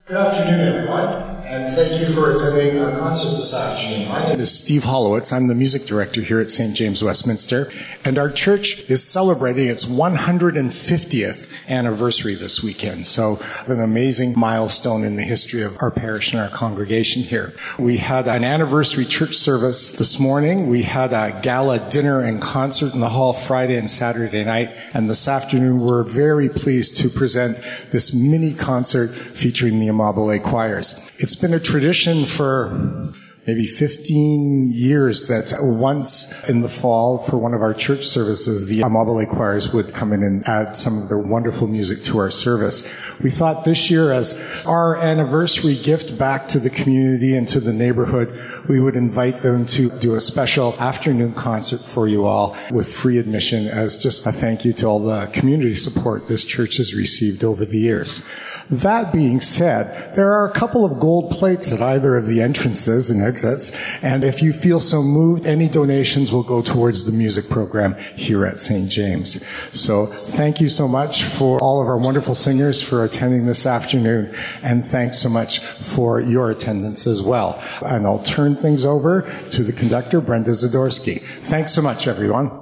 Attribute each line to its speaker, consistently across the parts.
Speaker 1: Good afternoon, everyone, and thank you for attending our concert this afternoon. My name is Steve Hollowitz. I'm the music director here at St. James Westminster, and our church is celebrating its 150th anniversary this weekend. So an amazing milestone in the history of our parish and our congregation here. We had an anniversary church service this morning. We had a gala dinner and concert in the hall Friday and Saturday night, and this afternoon we're very pleased to present this mini concert featuring the Amabile choirs. It's been a tradition for maybe 15 years that once in the fall for one of our church services, the Amabile choirs would come in and add some of their wonderful music to our service. We thought this year, as our anniversary gift back to the community and to the neighborhood, we would invite them to do a special afternoon concert for you all with free admission as just a thank you to all the community support this church has received over the years. That being said, there are a couple of gold plates at either of the entrances and exits, and if you feel so moved, any donations will go towards the music program here at St. James. So thank you so much for all of our wonderful singers for attending this afternoon, and thanks so much for your attendance as well. And I'll turn things over to the conductor, Brenda Zadorsky. Thanks so much, everyone.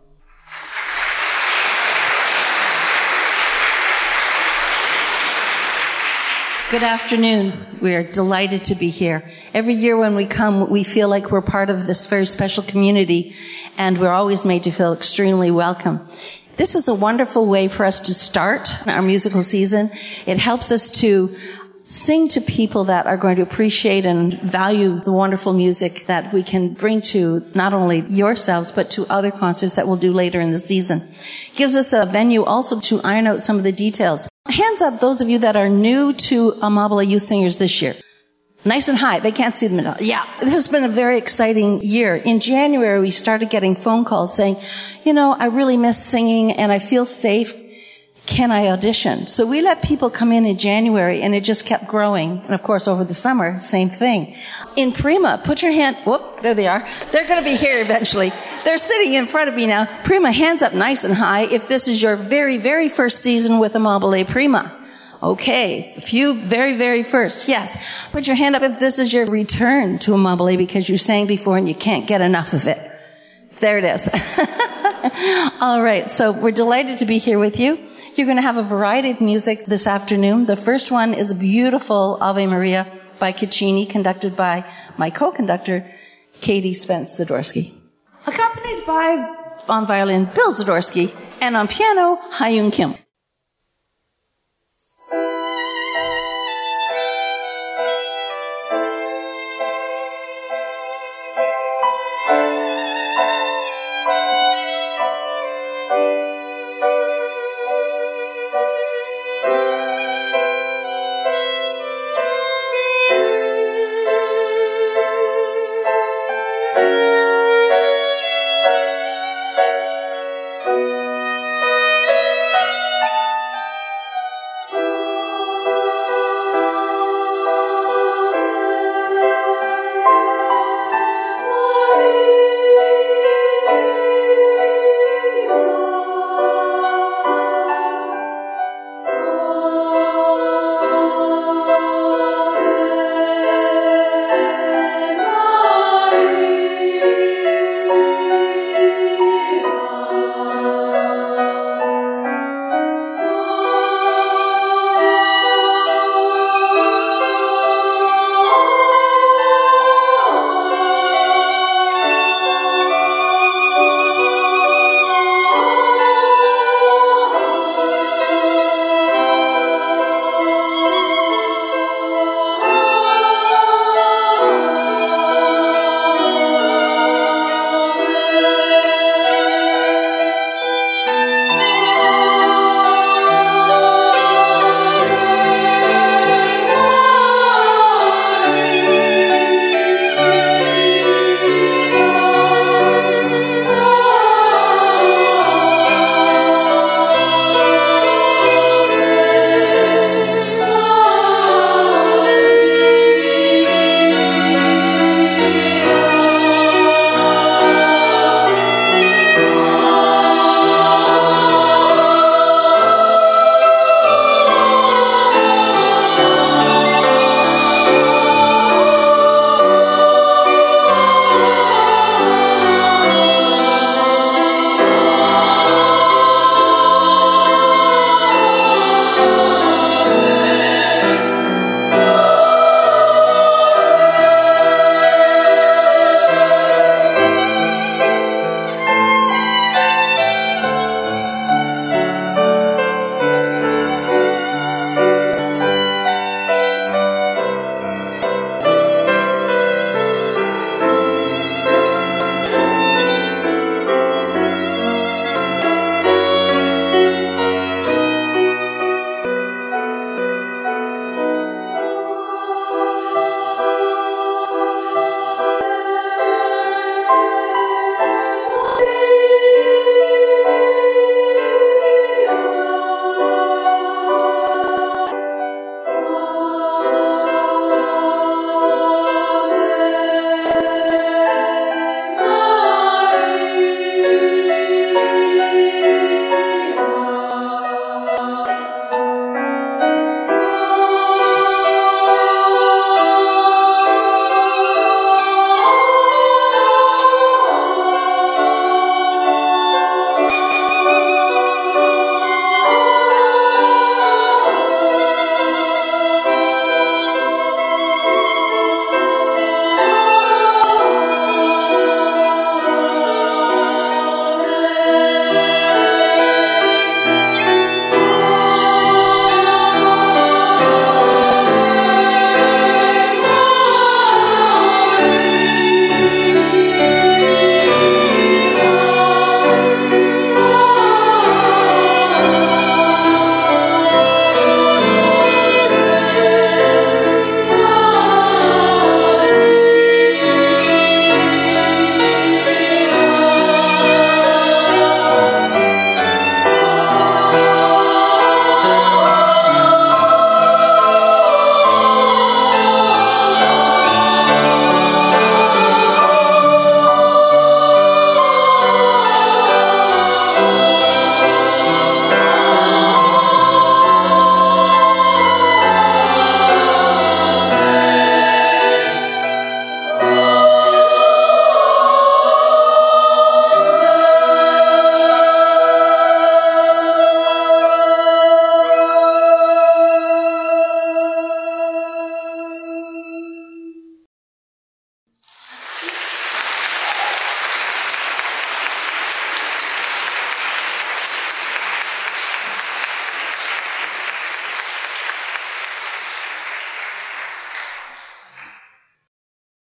Speaker 2: Good afternoon. We are delighted to be here. Every year when we come, we feel like we're part of this very special community, and we're always made to feel extremely welcome. This is a wonderful way for us to start our musical season. It helps us to sing to people that are going to appreciate and value the wonderful music that we can bring to not only yourselves, but to other concerts that we'll do later in the season. It gives us a venue also to iron out some of the details. Hands up those of you that are new to Amabile Youth Singers this year. Nice and high. They can't see them. Yeah. This has been a very exciting year. In January, we started getting phone calls saying, I really miss singing and I feel safe. Can I audition? So we let people come in January, and it just kept growing. And of course, over the summer, same thing. In Prima, put your hand, whoop, there they are. They're going to be here eventually. They're sitting in front of me now. Prima, hands up nice and high if this is your very, very first season with Amabile Prima. Okay, a few very, very first. Yes. Put your hand up if this is your return to Amabile because you sang before and you can't get enough of it. There it is. All right, so we're delighted to be here with you. You're going to have a variety of music this afternoon. The first one is a beautiful Ave Maria by Caccini, conducted by my co-conductor, Katie Spence Zadorsky. Accompanied by, on violin, Bill Zadorsky, and on piano, Hyun Kim.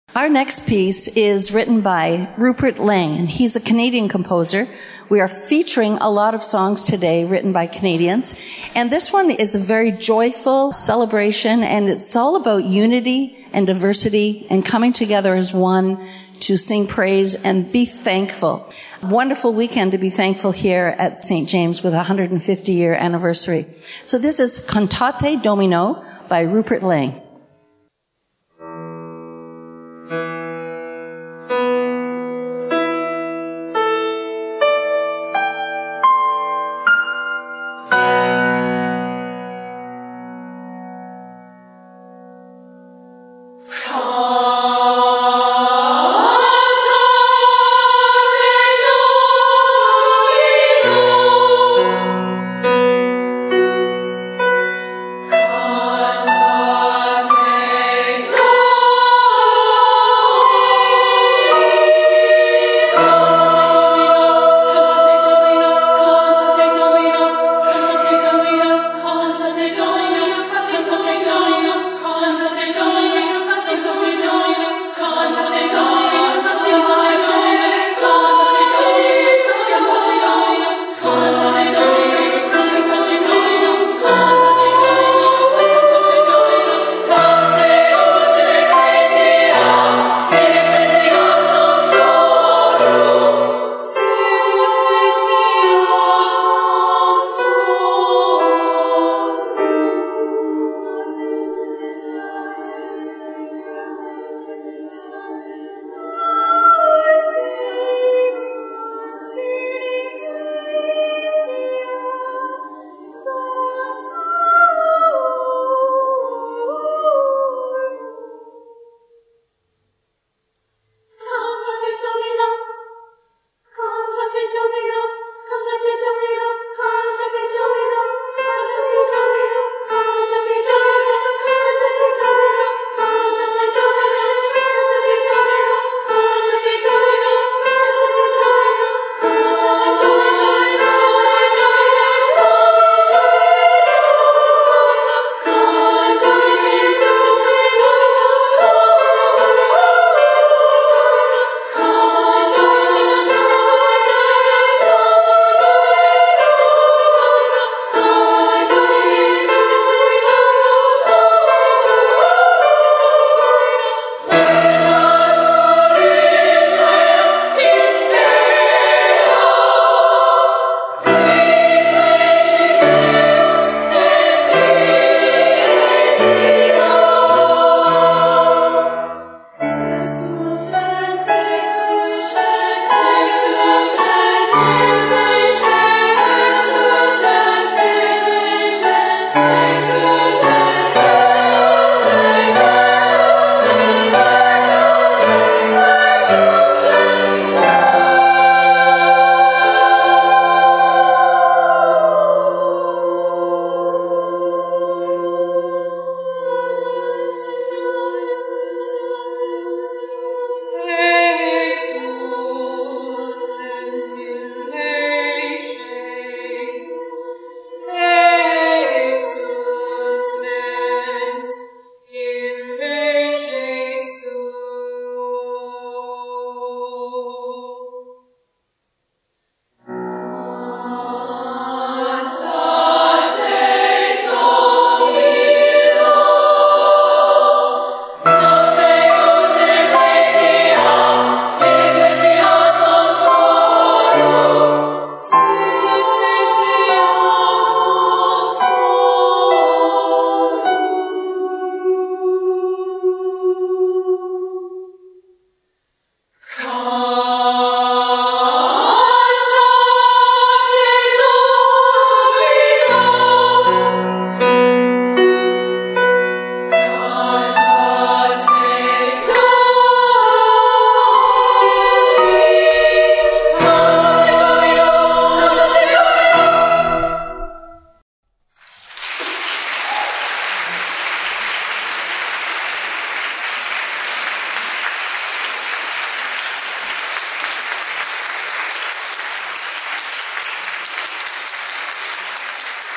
Speaker 2: Our next piece is written by Rupert Lang, and he's a Canadian composer. We are featuring a lot of songs today written by Canadians, and this one is a very joyful celebration, and it's all about unity and diversity and coming together as one to sing praise and be thankful. Wonderful weekend to be thankful here at St. James with a 150-year anniversary. So this is Cantate Domino by Rupert Lang.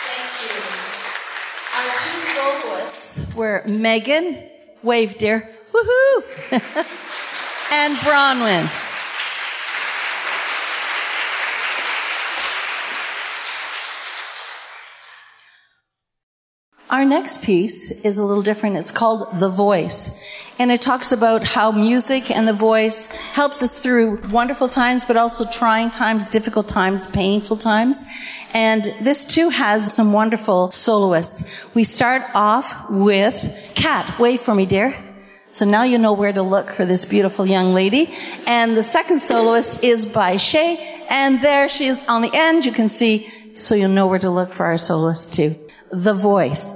Speaker 2: Were Megan, wave dear, Woohoo! And Bronwyn. Our next piece is a little different. It's called The Voice. And it talks about how music and the voice helps us through wonderful times, but also trying times, difficult times, painful times. And this too has some wonderful soloists. We start off with Kat. Wave for me, dear. So now you know where to look for this beautiful young lady. And the second soloist is by Shay. And there she is on the end. You can see, so you'll know where to look for our soloist too. The Voice.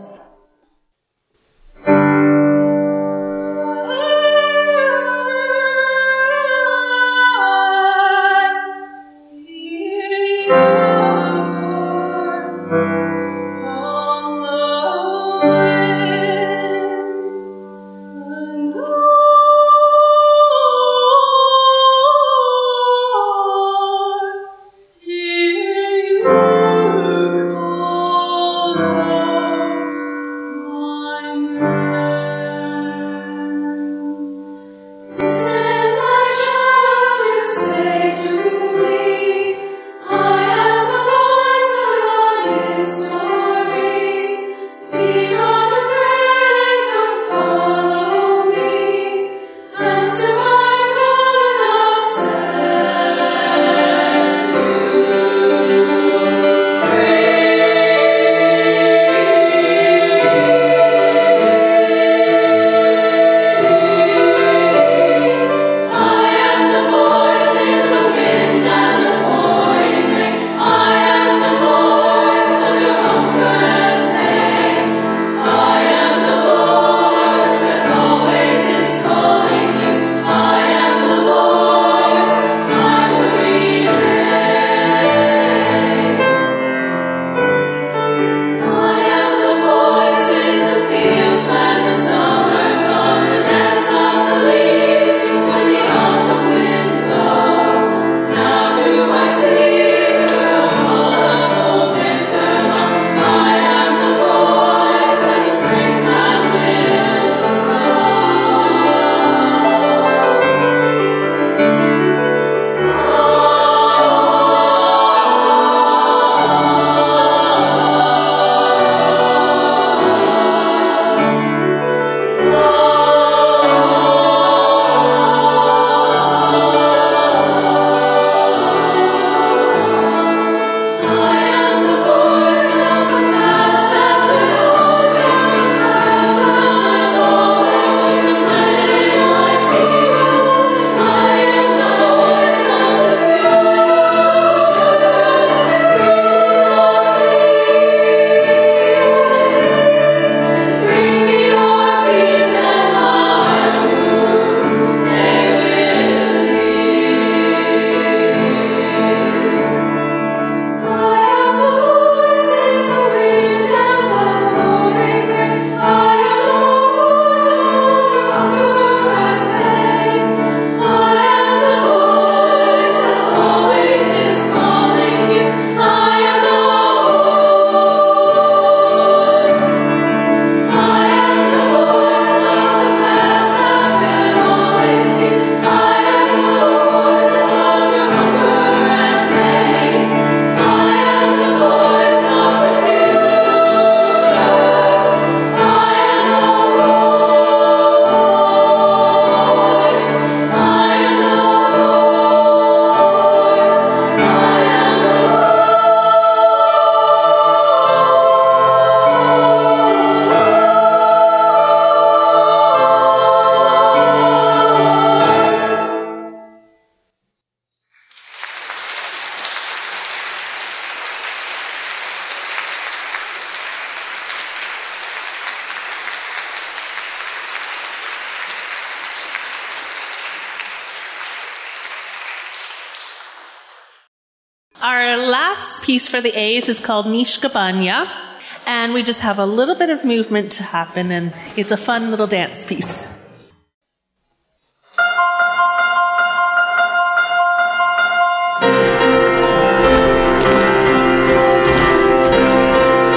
Speaker 3: Our last piece for the A's is called Nishkabanya, and we just have a little bit of movement to happen, and it's a fun little dance piece.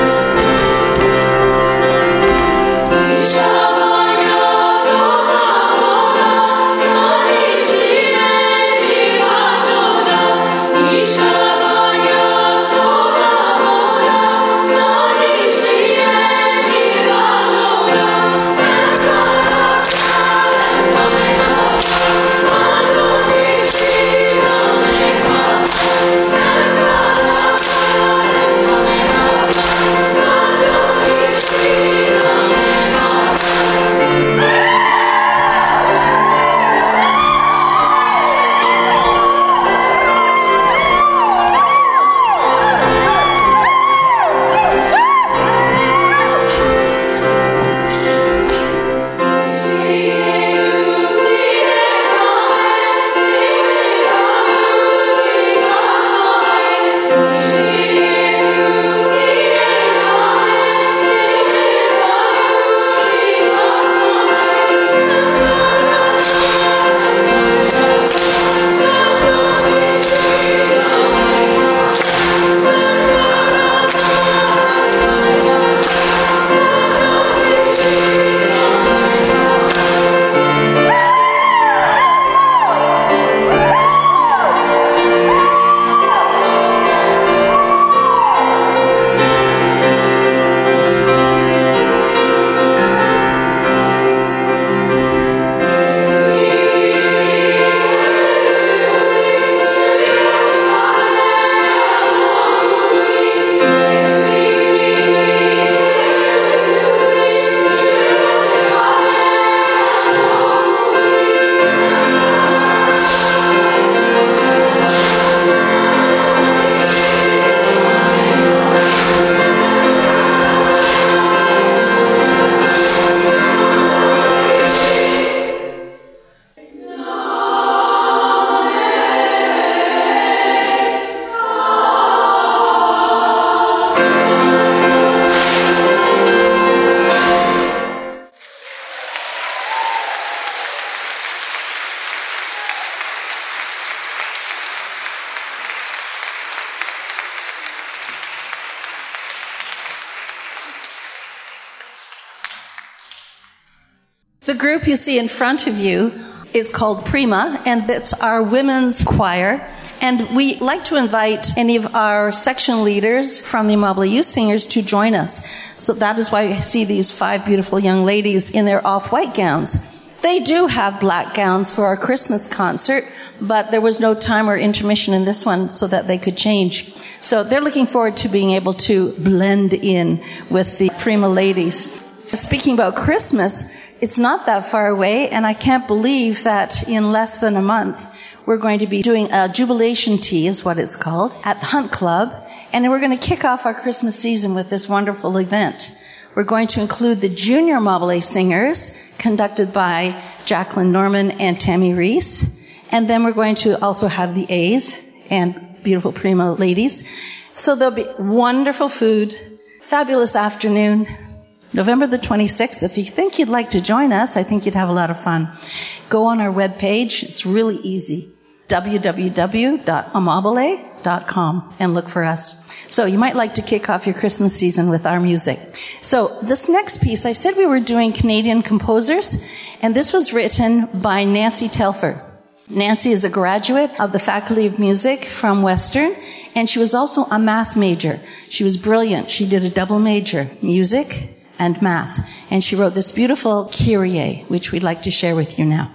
Speaker 4: Nishkabanya,
Speaker 2: The group you see in front of you is called Prima, and that's our women's choir. And we like to invite any of our section leaders from the Amabile Youth Singers to join us. So that is why you see these 5 beautiful young ladies in their off-white gowns. They do have black gowns for our Christmas concert, but there was no time or intermission in this one so that they could change. So they're looking forward to being able to blend in with the Prima ladies. Speaking about Christmas, it's not that far away, and I can't believe that in less than a month, we're going to be doing a jubilation tea, is what it's called, at the Hunt Club, and we're going to kick off our Christmas season with this wonderful event. We're going to include the junior Amabile singers, conducted by Jacqueline Norman and Tammy Reese, and then we're going to also have the A's and beautiful Prima ladies. So there'll be wonderful food, fabulous afternoon, November the 26th. If you think you'd like to join us, I think you'd have a lot of fun. Go on our webpage. It's really easy. www.amabile.com and look for us. So you might like to kick off your Christmas season with our music. So this next piece, I said we were doing Canadian composers, and this was written by Nancy Telfer. Nancy is a graduate of the Faculty of Music from Western, and she was also a math major. She was brilliant. She did a double major, music and math. And she wrote this beautiful Kyrie, which we'd like to share with you now.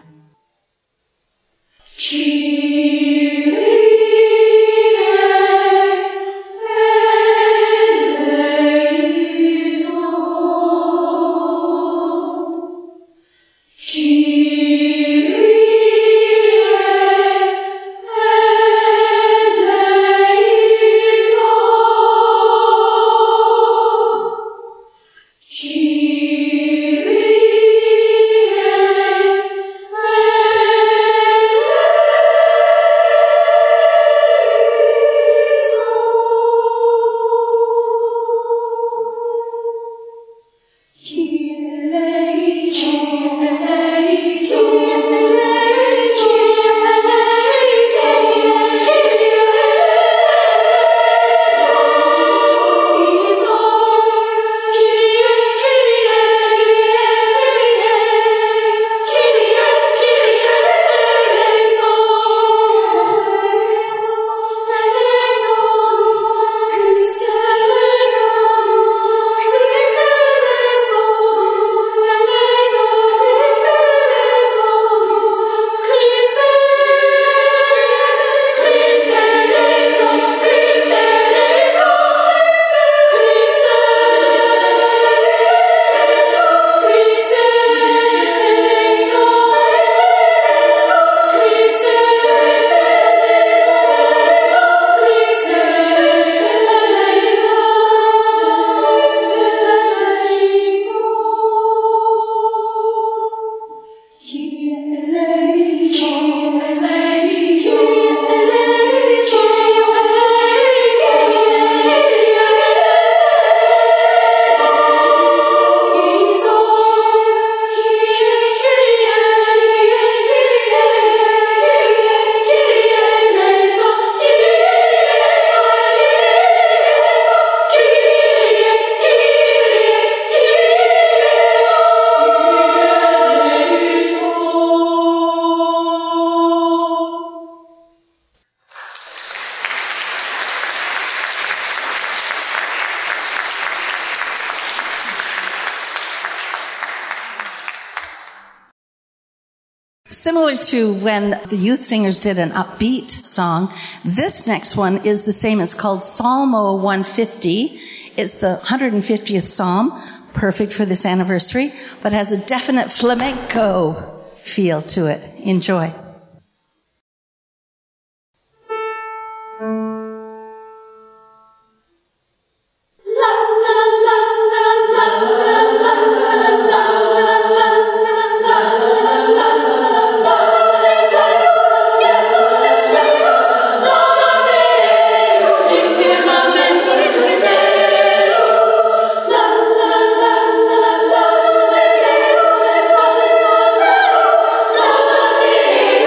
Speaker 2: Similar to when the youth singers did an upbeat song, this next one is the same. It's called Psalmo 150. It's the 150th Psalm, perfect for this anniversary, but has a definite flamenco feel to it. Enjoy.
Speaker 4: Laudate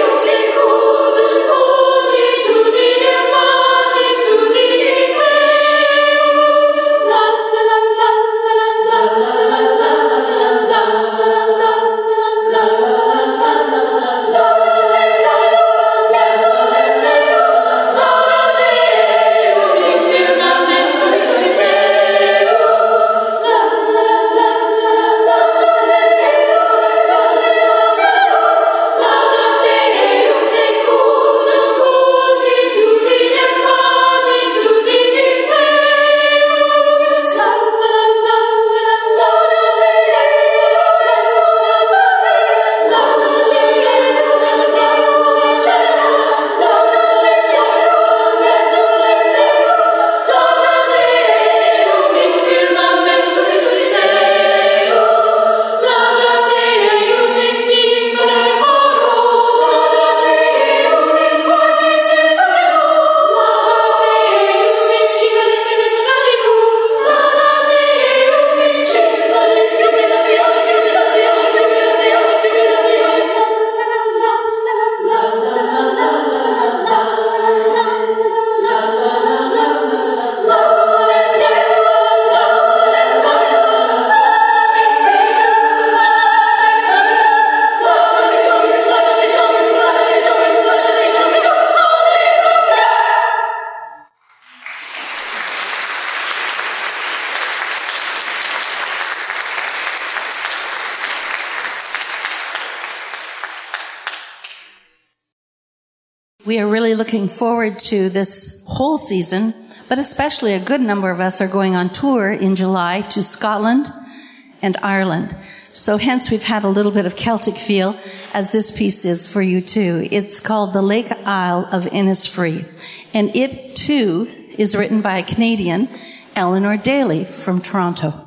Speaker 2: We are really looking forward to this whole season, but especially a good number of us are going on tour in July to Scotland and Ireland. So hence we've had a little bit of Celtic feel, as this piece is for you too. It's called The Lake Isle of Innisfree. And it too is written by a Canadian, Eleanor Daly from Toronto.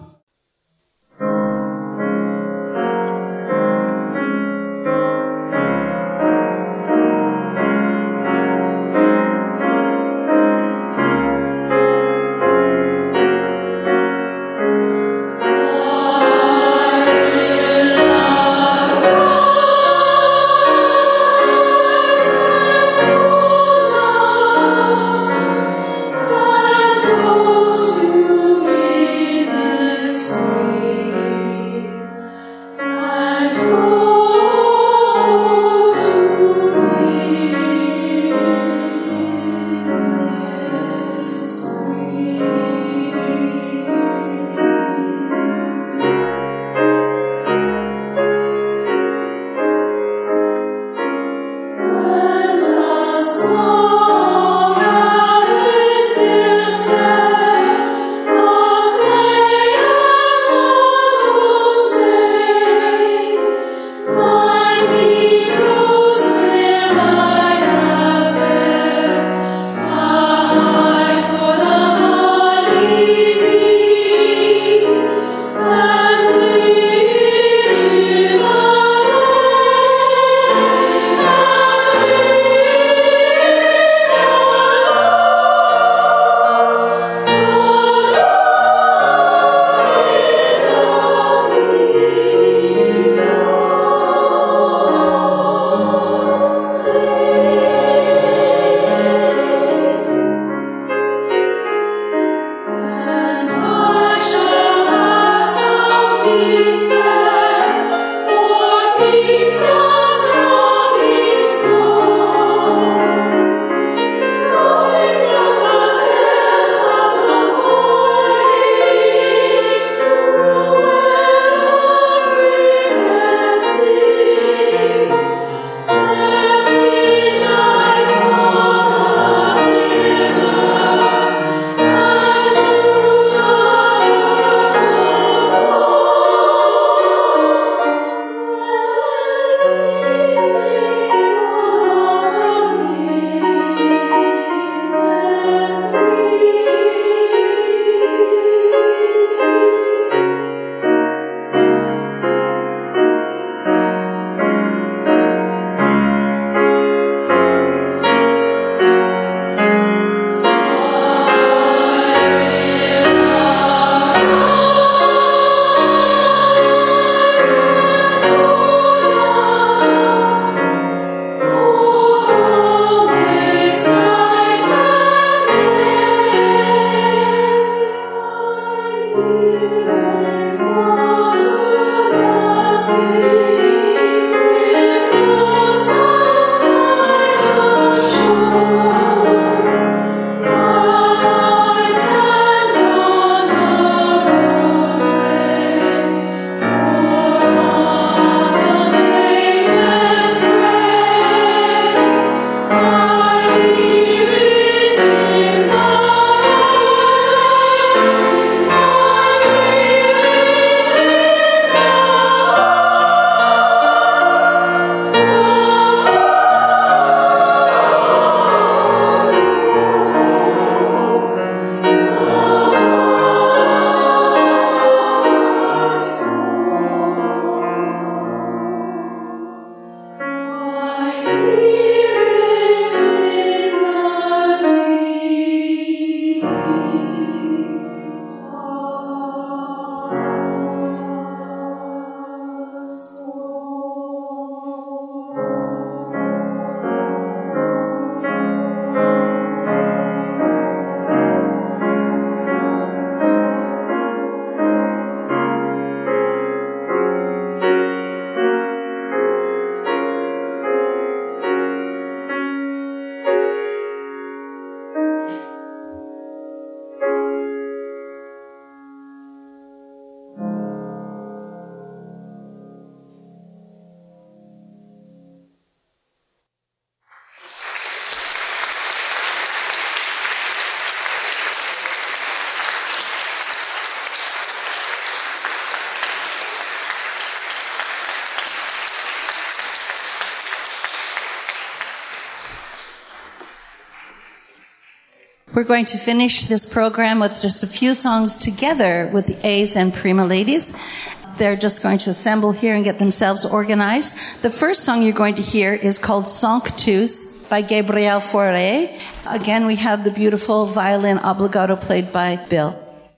Speaker 2: We're going to finish this program with just a few songs together with the A's and Prima Ladies. They're just going to assemble here and get themselves organized. The first song you're going to hear is called Sanctus by Gabriel Fauré. Again, we have the beautiful violin obligato played by Bill.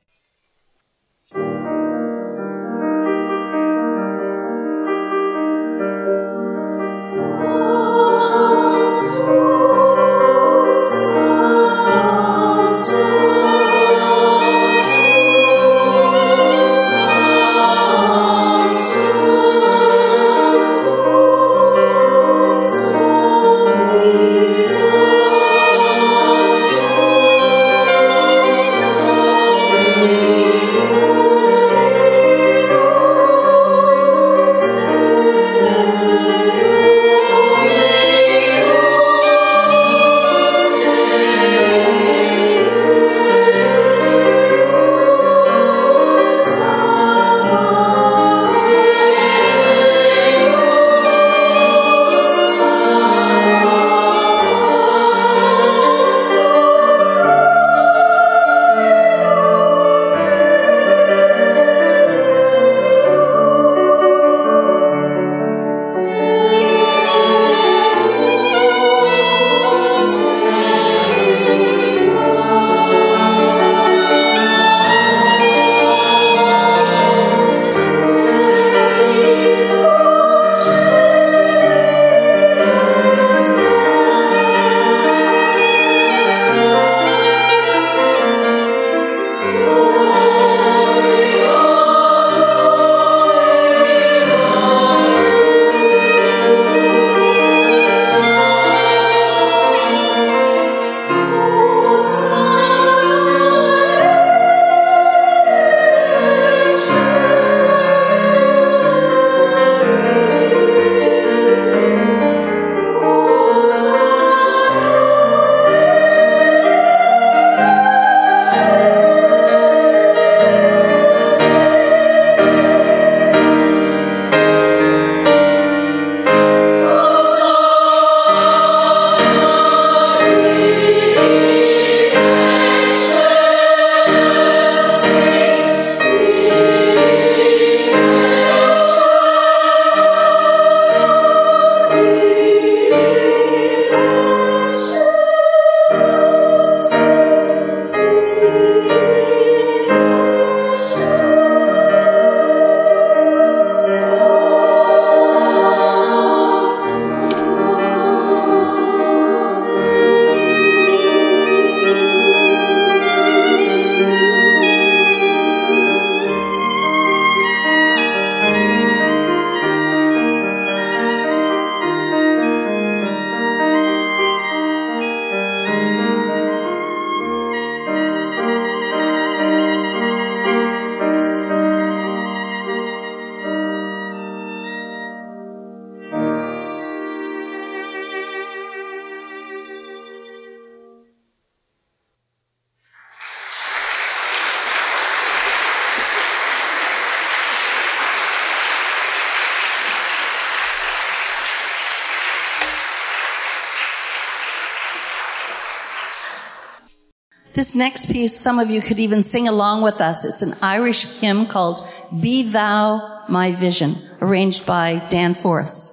Speaker 2: This next piece, some of you could even sing along with us. It's an Irish hymn called Be Thou My Vision, arranged by Dan Forrest.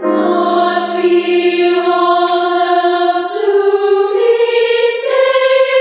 Speaker 4: We all else to be saved.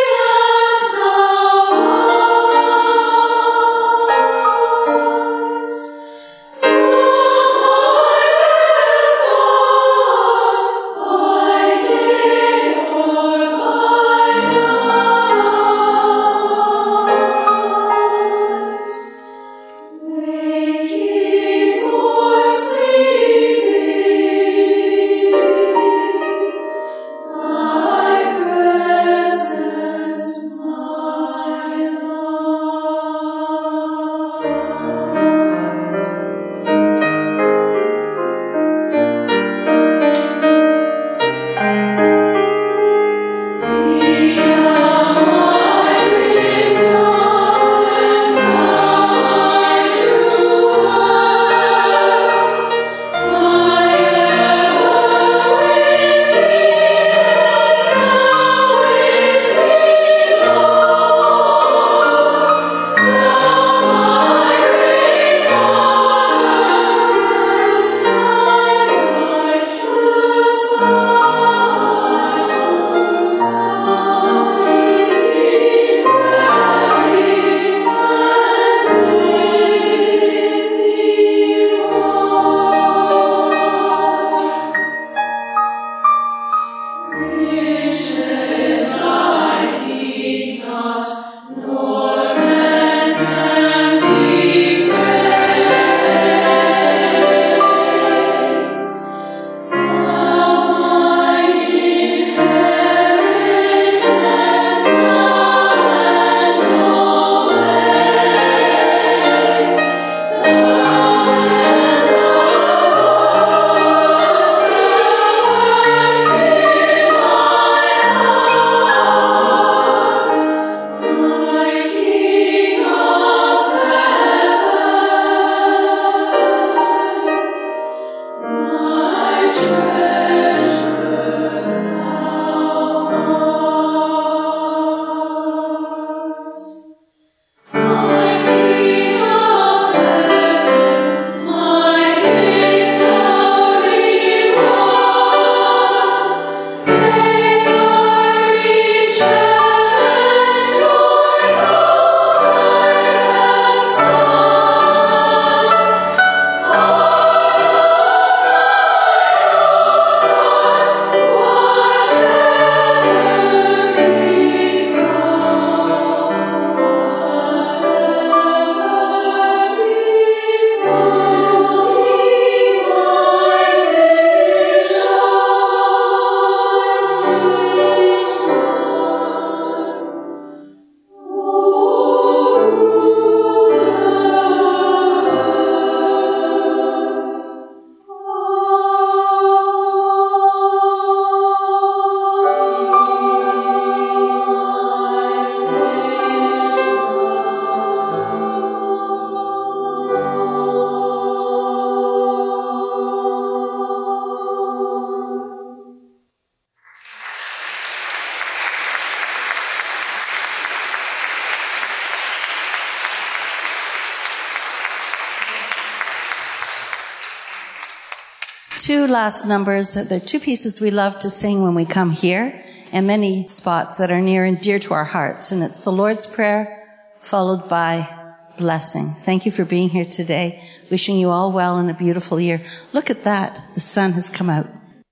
Speaker 2: two last numbers. They're two pieces we love to sing when we come here, and many spots that are near and dear to our hearts. And it's the Lord's Prayer followed by blessing. Thank you for being here today. Wishing you all well and a beautiful year. Look at that. The sun has come out.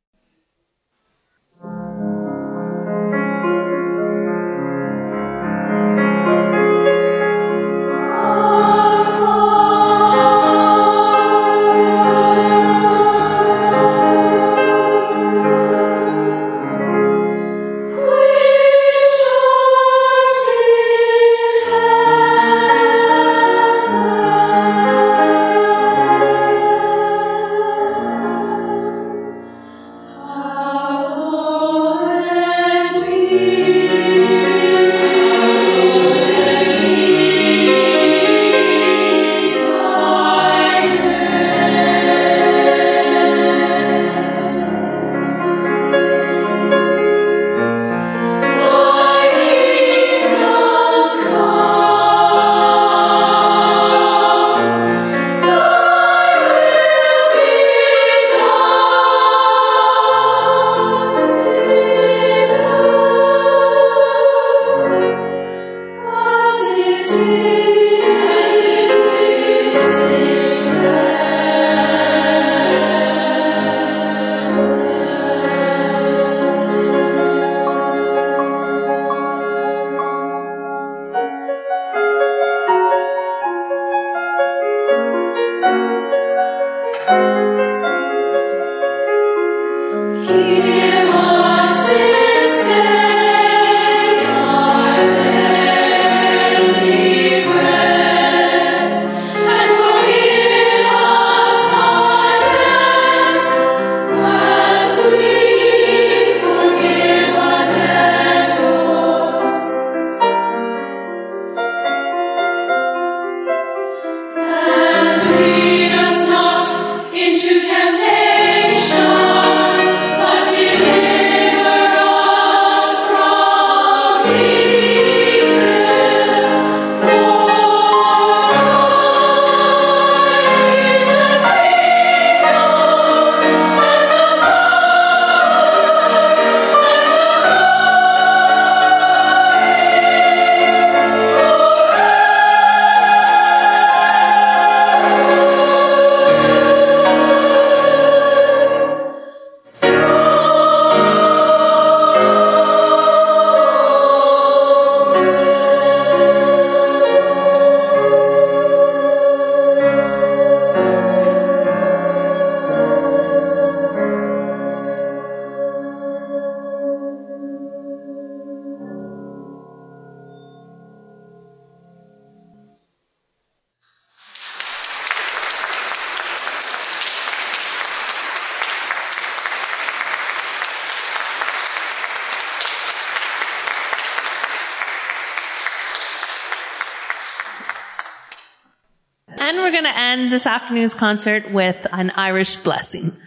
Speaker 3: And we're going to end this afternoon's concert with an Irish blessing.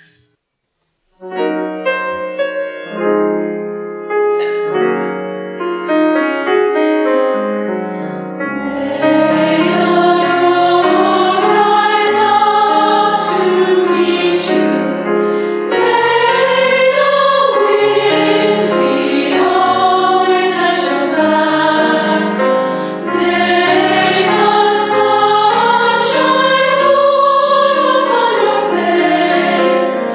Speaker 4: Face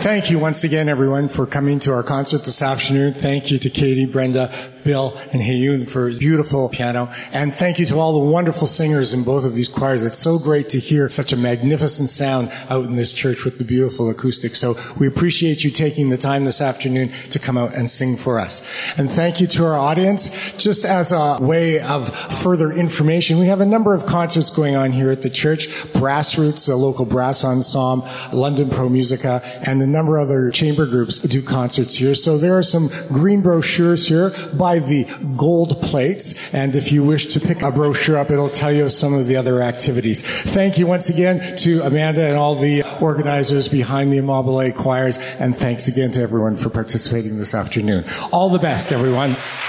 Speaker 1: thank you once again, everyone, for coming to our concert this afternoon. Thank you to Katie, Brenda, Bill, and Heyun for beautiful piano. And thank you to all the wonderful singers in both of these choirs. It's so great to hear such a magnificent sound out in this church with the beautiful acoustics. So we appreciate you taking the time this afternoon to come out and sing for us. And thank you to our audience. Just as a way of further information, we have a number of concerts going on here at the church. Brassroots, a local brass ensemble, London Pro Musica, and a number of other chamber groups do concerts here. So there are some green brochures here by the gold plates. And if you wish to pick a brochure up, it'll tell you some of the other activities. Thank you once again to Amanda and all the organizers behind the Immobile choirs. And thanks again to everyone for participating this afternoon. All the best, everyone.